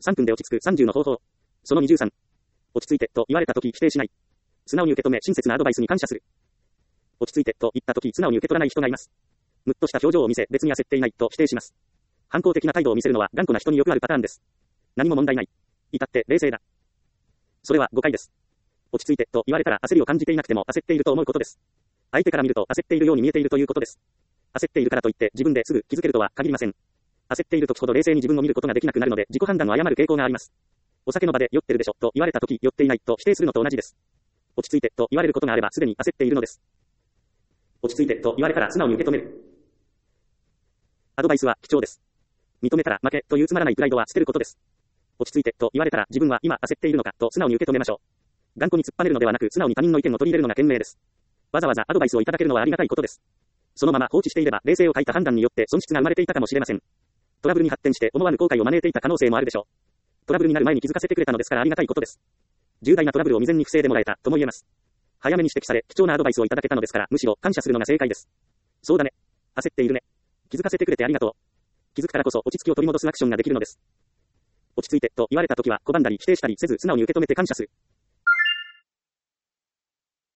3分で落ち着く30の方法。その23。落ち着いてと言われたとき否定しない。素直に受け止め親切なアドバイスに感謝する。落ち着いてと言ったとき素直に受け取らない人がいます。むっとした表情を見せ別に焦っていないと否定します。反抗的な態度を見せるのは頑固な人によくあるパターンです。何も問題ない。至って冷静だ。それは誤解です。落ち着いてと言われたら焦りを感じていなくても焦っていると思うことです。相手から見ると焦っているように見えているということです。焦っているからといって自分ですぐ気づけるとは限りません。焦っている時ほど冷静に自分を見ることができなくなるので自己判断を誤る傾向があります。お酒の場で酔ってるでしょと言われた時酔っていないと否定するのと同じです。落ち着いてと言われることがあればすでに焦っているのです。落ち着いてと言われたら素直に受け止める。アドバイスは貴重です。認めたら負けというつまらないプライドは捨てることです。落ち着いてと言われたら自分は今焦っているのかと素直に受け止めましょう。頑固に突っぱねるのではなく素直に他人の意見を取り入れるのが賢明です。わざわざアドバイスをいただけるのはありがたいことです。そのまま放置していれば冷静を欠いた判断によって損失が生まれていたかもしれません。トラブルに発展して思わぬ後悔を招いていた可能性もあるでしょう。トラブルになる前に気づかせてくれたのですからありがたいことです。重大なトラブルを未然に防いでもらえたとも言えます。早めに指摘され貴重なアドバイスをいただけたのですからむしろ感謝するのが正解です。そうだね。焦っているね。気づかせてくれてありがとう。気づくからこそ落ち着きを取り戻すアクションができるのです。落ち着いてと言われたときは拒んだり否定したりせず素直に受け止めて感謝する。